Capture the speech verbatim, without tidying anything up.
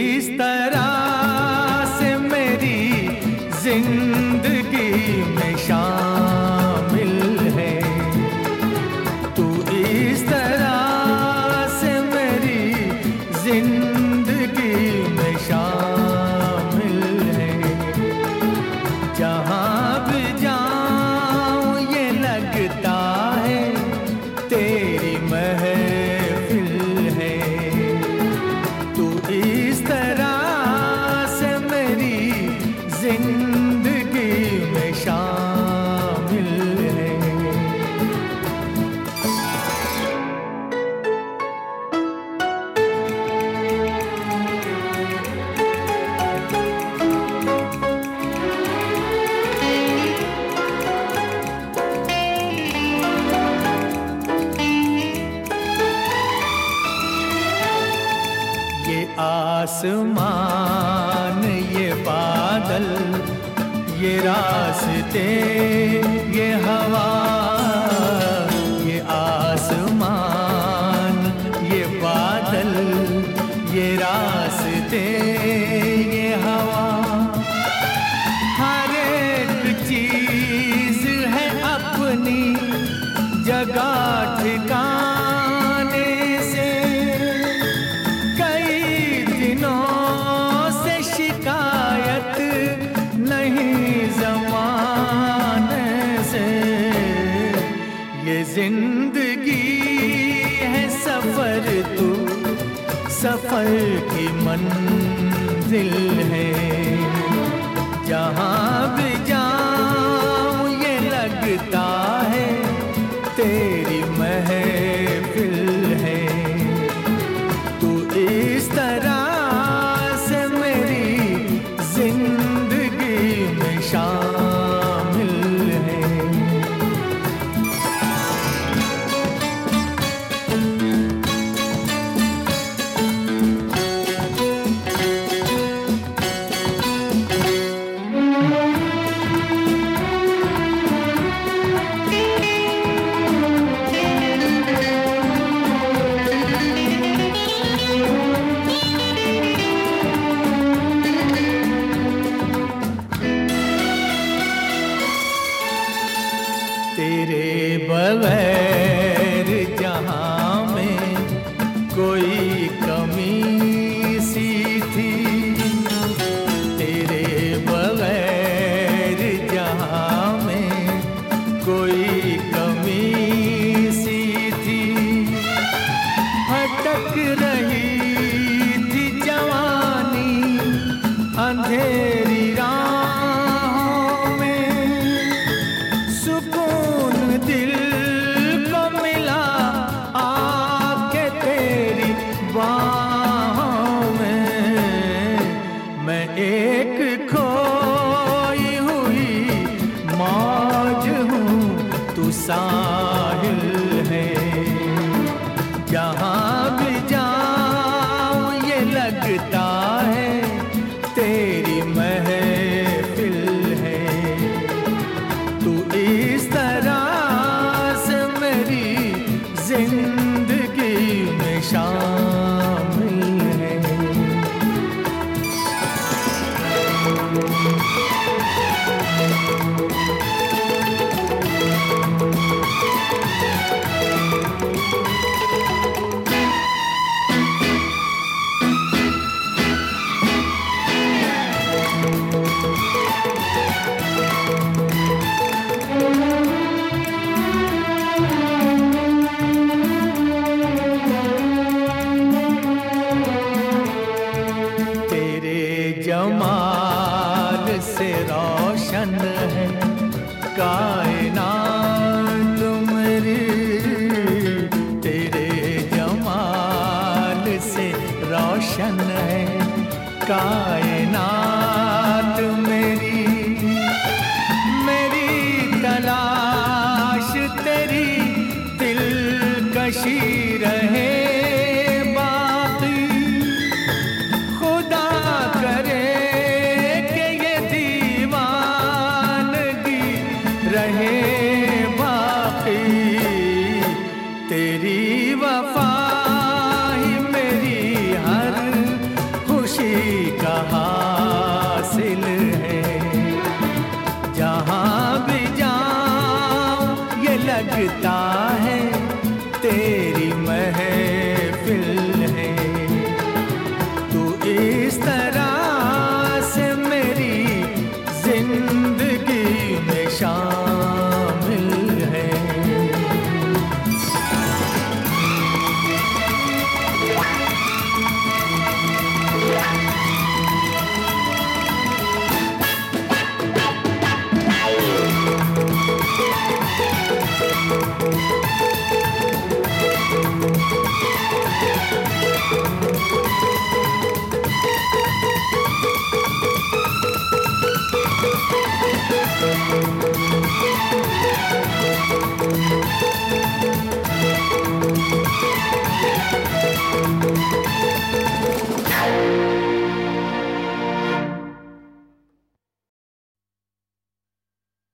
इस तरह से मेरी जिंदगी में शामिल है, तू इस तरह से मेरी जिंदगी में शामिल है। जहाँ भी जाऊँ ये लगता है तेरी महफिल है, तू इस तरह से मेरी जिंदगी में शामिल है। ये आसमान, ये बादल, ये रास्ते, ये हवा, ये आसमान, ये बादल, ये रास्ते, ये हवा, हर एक चीज है अपनी जगह ठिकाने से। कई दिनों से शिकायत नहीं ज़माने से। ये जिंदगी है सफर, तू सफर की मंजिल है। जहाँ भी जाऊँ ये लगता है तेरी महफिल है, तू इस तरह से मेरी जिंदगी में शामिल है। तेरे बगैर जहाँ में कोई कमी सी थी, तेरे बगैर जहाँ में कोई कमी सी थी। भटक रही थी जवानी अंधेरी राहों में, सुकून दिल को मिला आके तेरी बाहों में। मैं एक खोई हुई मौज हूँ, तू साहिल है। जहाँ भी जाऊँ ये लगता है तेरी महफिल है, तू इस तरह से मेरी जिंदगी में शामिल है। जमाल से रोशन है कायनात मेरी, तेरे जमाल से रोशन है कायनात मेरी। मेरी तलाश तेरी दिलकशी रहे रहे बाकी। तेरी वफा ही मेरी हर खुश खुशी का हासिल है। जहाँ भी जाऊं ये लगता है तेरी महफिल है। तू इस तरह से मेरी जिंदगी में शामिल है। Thank you.